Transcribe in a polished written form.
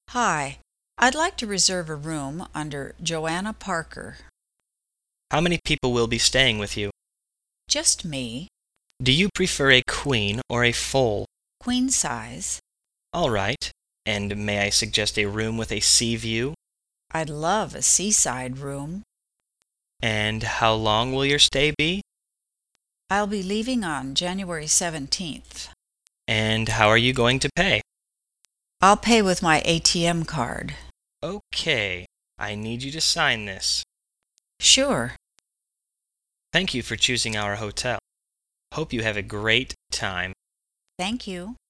Hi, I'd like to reserve a room under Joanna Parker. How many people will be staying with you? Just me, Do you prefer a queen or a full? queen size. All right. And may I suggest a room with a sea view? I'd love a seaside room. And how long will your stay be? I'll be leaving on January 17th. And how are you going to pay? I'll pay with my ATM card. Okay. I need you to sign this. Sure. Thank you for choosing our hotel. Hope you have a great time. Thank you.